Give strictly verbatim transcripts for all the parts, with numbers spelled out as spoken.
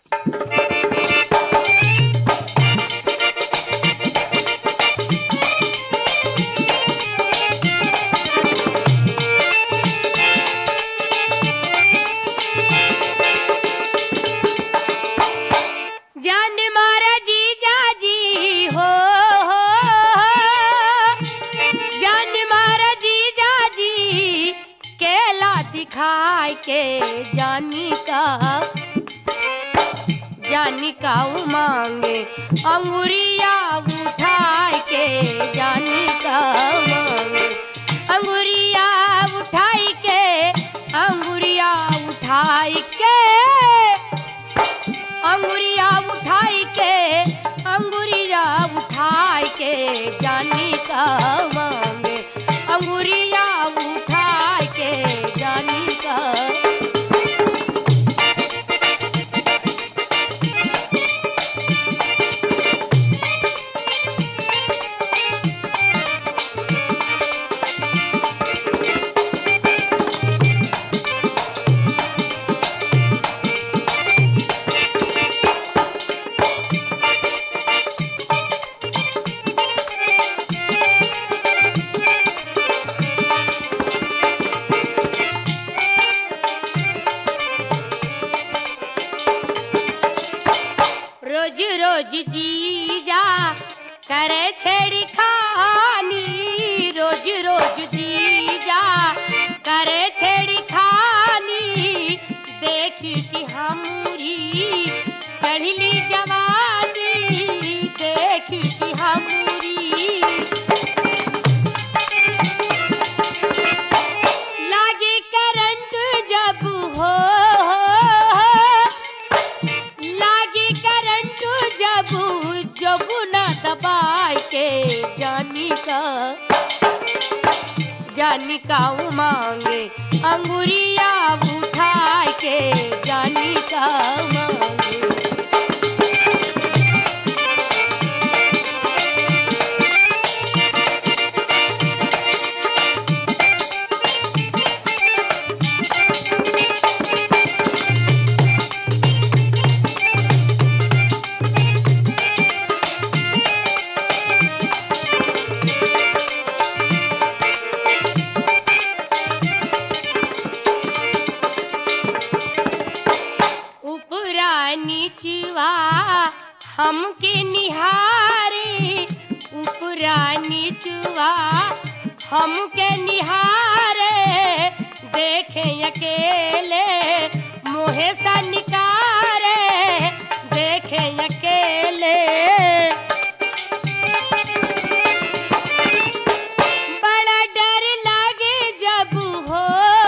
दिखाई के जानी का जानी का मांगे अंगुरिया उठाई के जानी का मांगे अंगुरिया उठाई के अंगुरिया उठाई के अंगुरिया उठाई के अंगुरिया उठाई के जानी का मांगे अंगुरिया उठाई के जानी का रोज रोज जीजा करे छेड़ी खानी रोज रोज जीजा करे छेड़ी खानी देख कि हमरी चढ़ली जवानी देख कि हमरी लागे करंट जब हो जब जब ना दबाई के जानी का जानी का मांगे अंगुरिया उठाई के जानी का मांगे नीचवा हमके निहारे ऊपरा नीचवा हमके निहारे देखे अकेले मोहे सा निकारे देखे अकेले बड़ा डर लागे जब हो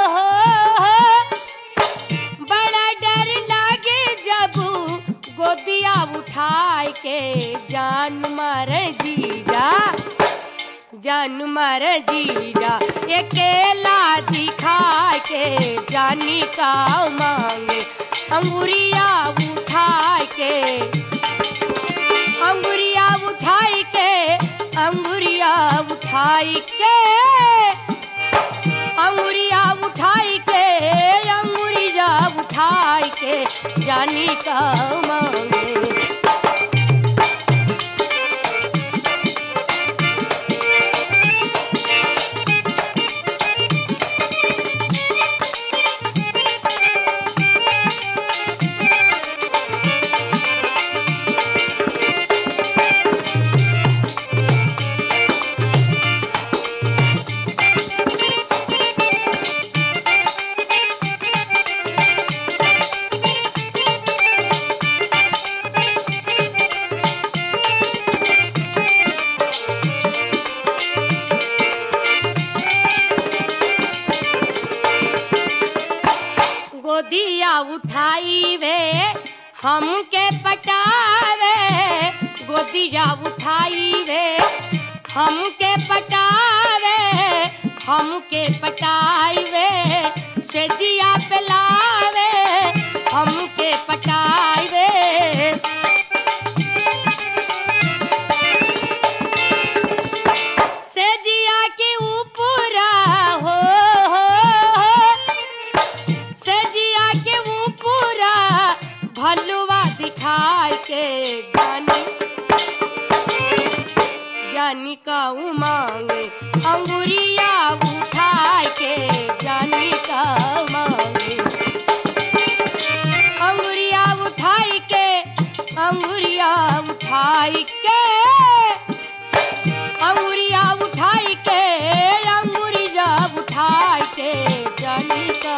बड़ा डर लागे जब गोदिया उठाई के जान मार जीजा जान मार जीजा अकेला दिखा के जानी का मांगे अंगुरिया उठाई के अंगुरिया उठाई के अंगुरिया उठाई के अंगुरिया उठाई के अंगुरिया उठाई के जानी का मांगे गोदिया उठाई वे हमके पटावे गोदिया उठाई वे हमके पटावे हमके पटाई वे सेजिया पिलावे हमके पटाई वे सेजिया के ऊपरा हो भलुआ के जानी जानी का मांगे अंगुरिया उठाए के जानी का मांगे अंगुरिया उठाई के अंगुरिया उठाई के अंगुरिया उठाई के अंगुरिया उठाई के जानी का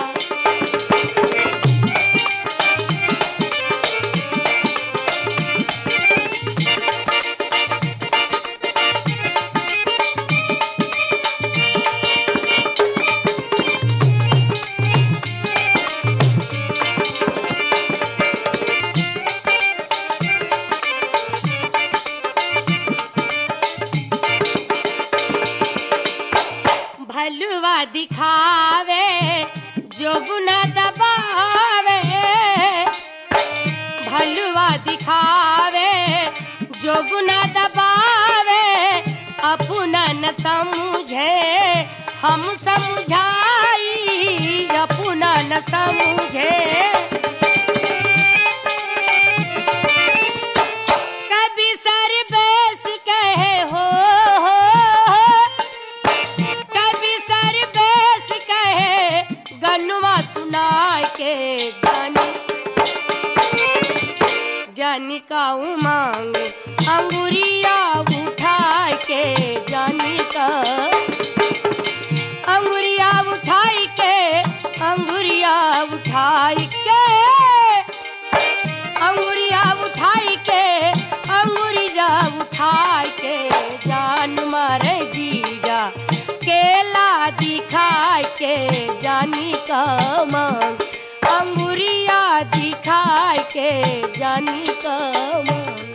भलुआ दिखावे जो गुना दबावे भलुआ दिखावे जो गुना दबावे अपना न समझे हम समझाई अपना न समझे कभी सर बेस कहे हो गनुआ सुनाए के जानी जानी का मांगे अंगुरिया उठाए के जानी का अंगुरिया उठाई के अंगुरिया उठाई के अंगुरिया उठाई के अंगुरिया उठाई के जान मारे जीजा केला दिखाए के जानी का मांग अंगुरिया दिखाए के जानी का मांग।